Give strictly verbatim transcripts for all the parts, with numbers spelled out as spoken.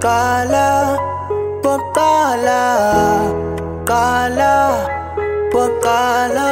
Kala, Pokala, Kala, Pokala.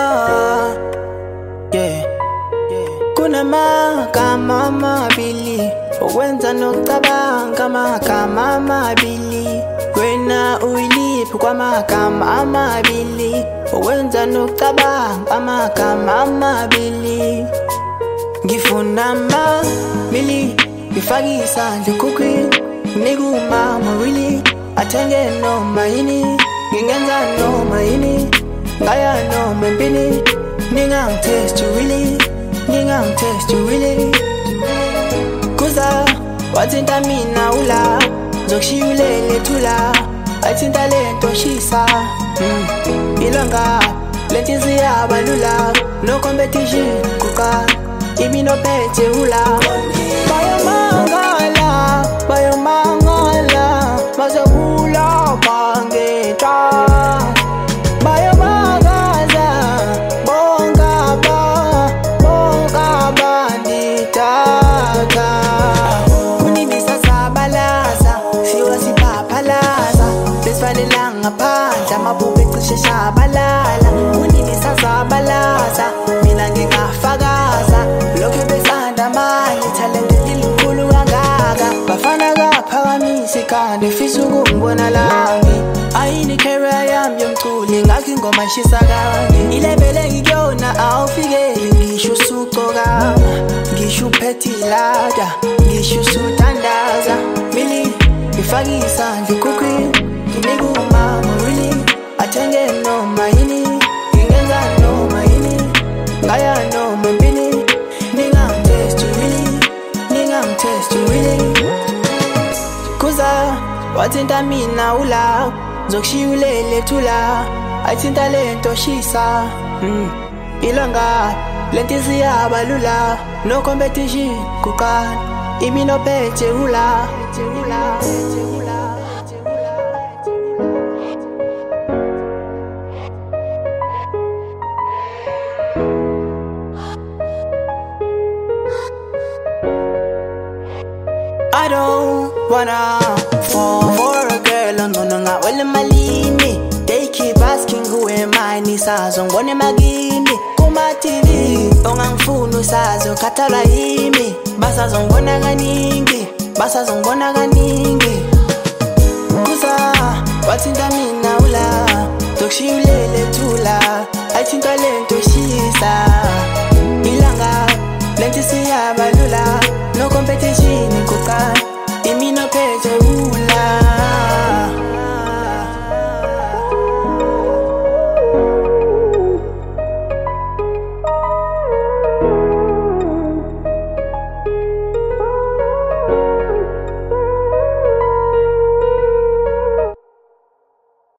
Yeah, yeah. Kuna magama amabili okwenza nokucabanga amagama amabili. Wena uyiliphi kwamagama amabili okwenza nokucabanga amagama amabili. Ngifuna amabili ngifake isandla ekhukhwini nginika umama really athenge noma yini ngingenza noma yini ngaya noma empini ningangitest really ningangitest really kuza wathinta mina ula zokushiyulele thula athinta lento shisa mm. Ilanga lenti ziyabalula no competition kuka imi no pete ula bayamangala bayamangala mazabula pangeta bayamagaza bonga ba bonga banditaka kunini sasabalaza siwa sipapalaza besifalelanga phandla amabhubhe cishe shabalala kunini sasabalaza mina ngingafakaza lokho besanda manje talente lilukhulu kangaka bafana kaphakamisi kandi fisa ukungibona langi ayini career yami yomculi ngakho ingoma ishisa kanje ilebele ngikuyona awufikeli ngisho usucoka ngisho uphethe ilada ngisho usutandaza mili ngifake isandla ekhukhwini nginika umama really athenge noma yini ngingenza noma yini ngaya noma empini ningangitest really ningangitest really kuza wathinta mina ula zokushiyulele thula athinta lento shisa mm. Ilanga lenti ziyabalula no competition kuqala imi no pete ula ula ula. I don't wanna fall for a girl, no no nga wele malini. They keep asking who am I, nisazo ngone magini. Kuma T V, ongangifuna usazo khathala yimi. Basazo ngona kaningi, basazo ngona kaningi. Kuza wathinta mina ula, zokushiyulele thula, athinta lento shisa. Ilanga lenti siyabalula no competition kuqala